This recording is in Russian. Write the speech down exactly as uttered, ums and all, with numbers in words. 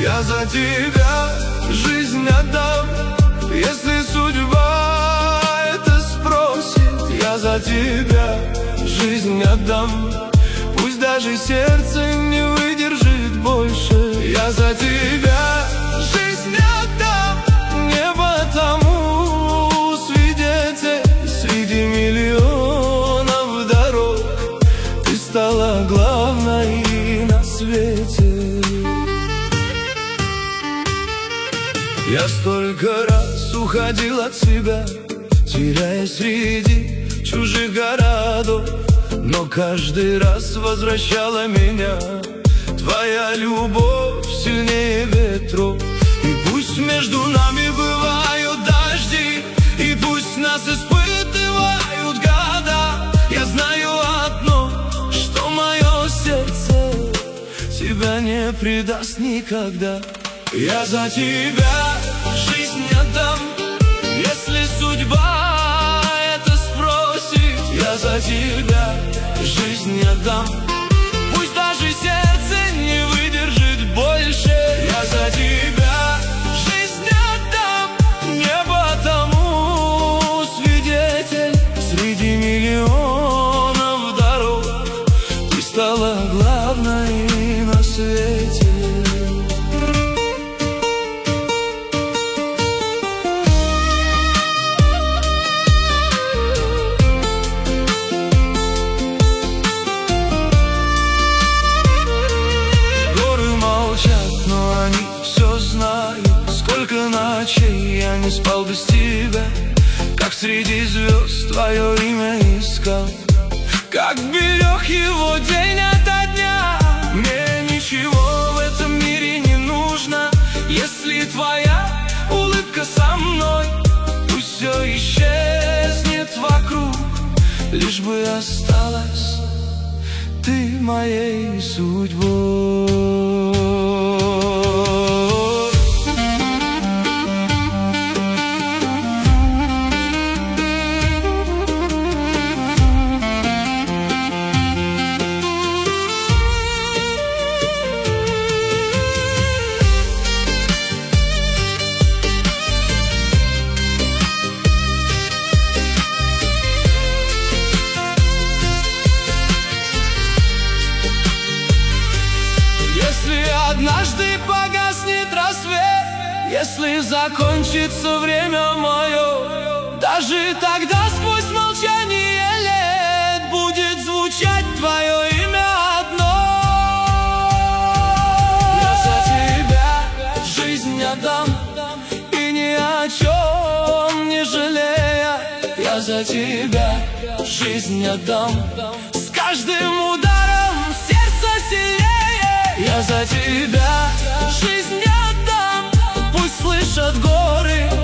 Я за тебя жизнь отдам, если судьба это спросит. Я за тебя жизнь отдам, пусть даже сердце не выдержит больше. Я за тебя жизнь отдам, не потому свидетель среди миллионов дорог. Ты стала главной на свете. Я столько раз уходил от себя, теряясь среди чужих городов, но каждый раз возвращала меня твоя любовь сильнее ветров. И пусть между нами бывают дожди, и пусть нас испытывают года, я знаю одно, что мое сердце тебя не предаст никогда. Я за тебя жизнь отдам, если судьба это спросит. Я за тебя жизнь отдам, пусть даже сердце не выдержит больше. Я за тебя жизнь отдам, не потому свидетель среди миллионов дорог. Ты стала главной на свете. Но они все знают, сколько ночей я не спал без тебя, как среди звезд твое имя искал, как берег его день ото дня. Мне ничего в этом мире не нужно, если твоя улыбка со мной. Пусть все исчезнет вокруг, лишь бы осталась ты моей судьбой. Однажды погаснет рассвет, если закончится время мое, даже тогда сквозь молчание лет будет звучать твое имя одно. Я за тебя жизнь отдам, и ни о чем не жалея. Я за тебя жизнь отдам, с каждым ударом сердца сильнее. Я за тебя жизнь отдам, пусть слышат горы